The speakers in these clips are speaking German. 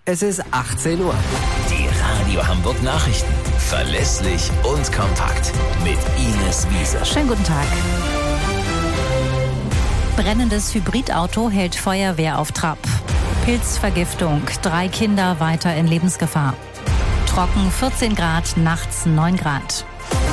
Es ist 18 Uhr. Die Radio Hamburg Nachrichten. Verlässlich und kompakt. Mit Ines Wiese. Schönen guten Tag. Brennendes Hybridauto hält Feuerwehr auf Trab. Pilzvergiftung, 3 Kinder weiter in Lebensgefahr. Trocken 14 Grad, nachts 9 Grad.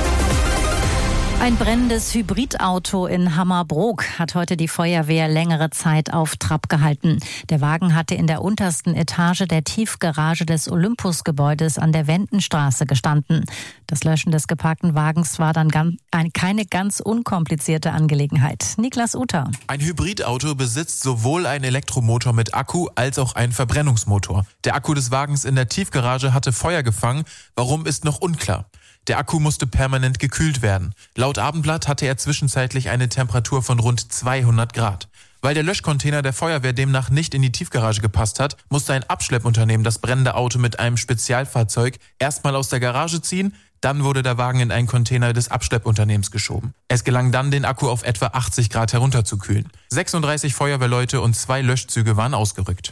Ein brennendes Hybridauto in Hammerbrook hat heute die Feuerwehr längere Zeit auf Trab gehalten. Der Wagen hatte in der untersten Etage der Tiefgarage des Olympusgebäudes an der Wendenstraße gestanden. Das Löschen des geparkten Wagens war dann keine ganz unkomplizierte Angelegenheit. Niklas Uter. Ein Hybridauto besitzt sowohl einen Elektromotor mit Akku als auch einen Verbrennungsmotor. Der Akku des Wagens in der Tiefgarage hatte Feuer gefangen. Warum, ist noch unklar. Der Akku musste permanent gekühlt werden. Laut Abendblatt hatte er zwischenzeitlich eine Temperatur von rund 200 Grad. Weil der Löschcontainer der Feuerwehr demnach nicht in die Tiefgarage gepasst hat, musste ein Abschleppunternehmen das brennende Auto mit einem Spezialfahrzeug erstmal aus der Garage ziehen, dann wurde der Wagen in einen Container des Abschleppunternehmens geschoben. Es gelang dann, den Akku auf etwa 80 Grad herunterzukühlen. 36 Feuerwehrleute und 2 Löschzüge waren ausgerückt.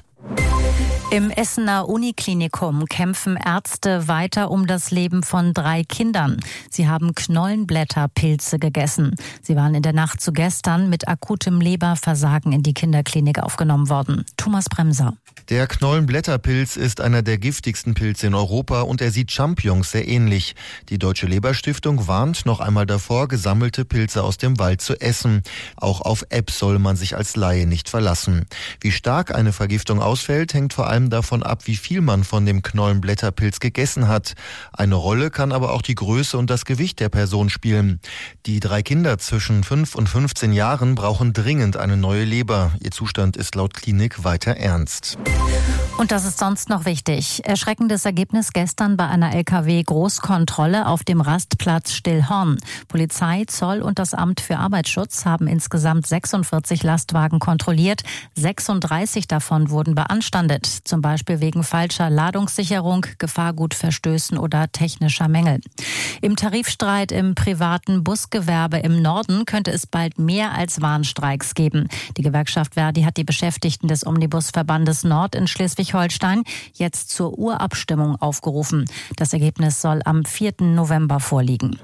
Im Essener Uniklinikum kämpfen Ärzte weiter um das Leben von 3 Kindern. Sie haben Knollenblätterpilze gegessen. Sie waren in der Nacht zu gestern mit akutem Leberversagen in die Kinderklinik aufgenommen worden. Thomas Bremser. Der Knollenblätterpilz ist einer der giftigsten Pilze in Europa und er sieht Champignons sehr ähnlich. Die Deutsche Leberstiftung warnt noch einmal davor, gesammelte Pilze aus dem Wald zu essen. Auch auf Apps soll man sich als Laie nicht verlassen. Wie stark eine Vergiftung ausfällt, hängt vor allem davon ab, wie viel man von dem Knollenblätterpilz gegessen hat. Eine Rolle kann aber auch die Größe und das Gewicht der Person spielen. Die 3 Kinder zwischen 5 und 15 Jahren brauchen dringend eine neue Leber. Ihr Zustand ist laut Klinik weiter ernst. Und das ist sonst noch wichtig. Erschreckendes Ergebnis gestern bei einer LKW-Großkontrolle auf dem Rastplatz Stillhorn. Polizei, Zoll und das Amt für Arbeitsschutz haben insgesamt 46 Lastwagen kontrolliert. 36 davon wurden beanstandet. Zum Beispiel wegen falscher Ladungssicherung, Gefahrgutverstößen oder technischer Mängel. Im Tarifstreit im privaten Busgewerbe im Norden könnte es bald mehr als Warnstreiks geben. Die Gewerkschaft ver.di hat die Beschäftigten des Omnibusverbandes Nord in Schleswig-Holstein jetzt zur Urabstimmung aufgerufen. Das Ergebnis soll am 4. November vorliegen.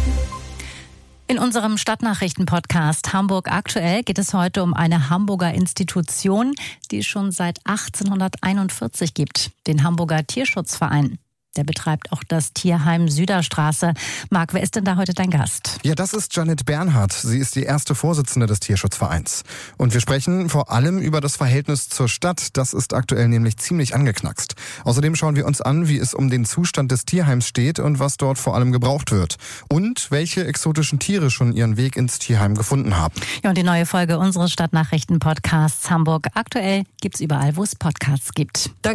In unserem Stadtnachrichten-Podcast Hamburg aktuell geht es heute um eine Hamburger Institution, die es schon seit 1841 gibt, den Hamburger Tierschutzverein. Der betreibt auch das Tierheim Süderstraße. Marc, wer ist denn da heute dein Gast? Ja, das ist Janet Bernhardt. Sie ist die erste Vorsitzende des Tierschutzvereins. Und wir sprechen vor allem über das Verhältnis zur Stadt. Das ist aktuell nämlich ziemlich angeknackst. Außerdem schauen wir uns an, wie es um den Zustand des Tierheims steht und was dort vor allem gebraucht wird. Und welche exotischen Tiere schon ihren Weg ins Tierheim gefunden haben. Ja, und die neue Folge unseres Stadtnachrichten-Podcasts Hamburg aktuell gibt's überall, wo es Podcasts gibt. Danke.